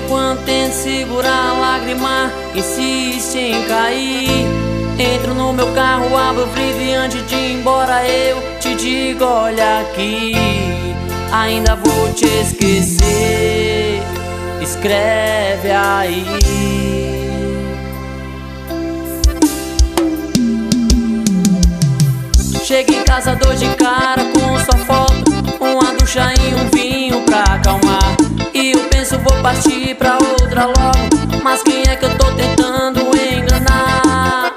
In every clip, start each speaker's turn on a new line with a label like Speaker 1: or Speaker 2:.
Speaker 1: enquanto tento segurar a lágrima, insiste em cair. Entro no meu carro, abro o vidro e antes de ir embora eu te digo: olha aqui, ainda vou te esquecer. Escreve aí. Chego em casa, dou de cara com sua foto, uma ducha e um vinho pra acalmar. E eu penso, vou partir pra outra logo, mas quem é que eu tô tentando enganar?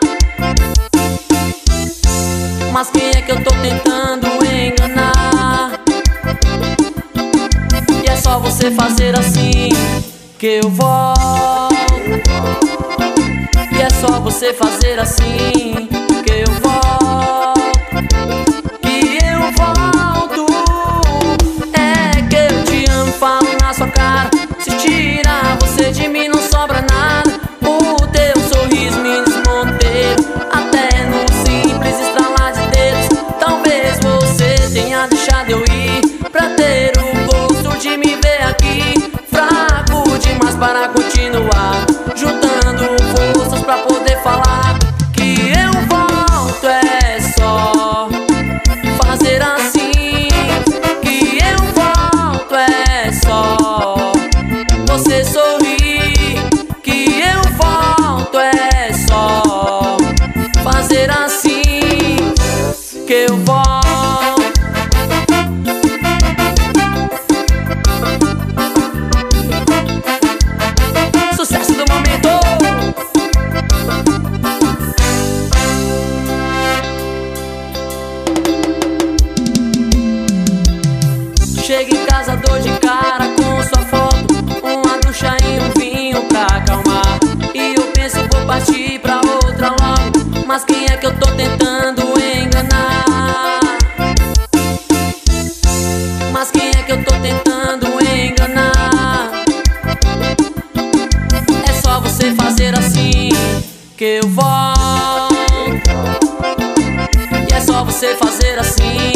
Speaker 1: Mas quem é que eu tô tentando enganar? E é só você fazer assim que eu volto. E é só você fazer assim que eu volto. Que eu volto. É que eu te amo, falo na sua cara. Se tirar você de mim não sobra nada. O teu sorriso me desmonteiro, até no simples estralar de dedos. Talvez você tenha deixado eu ir pra ter o gosto de me ver aqui. Fraco demais para continuar, juntando forças pra poder falar. Que eu volto é só fazer assim. Que eu volto é só você sorrir. Que eu volto é só fazer assim que eu volto. Sucesso do momento. Chego em casa, dou de cara com sua foto, uma ducha e um vinho pra acalmar. E eu penso, vou partir pra outra logo, mas quem é que eu tô tentando enganar? Mas quem é que eu tô tentando enganar? É só você fazer assim que eu volto. E é só você fazer assim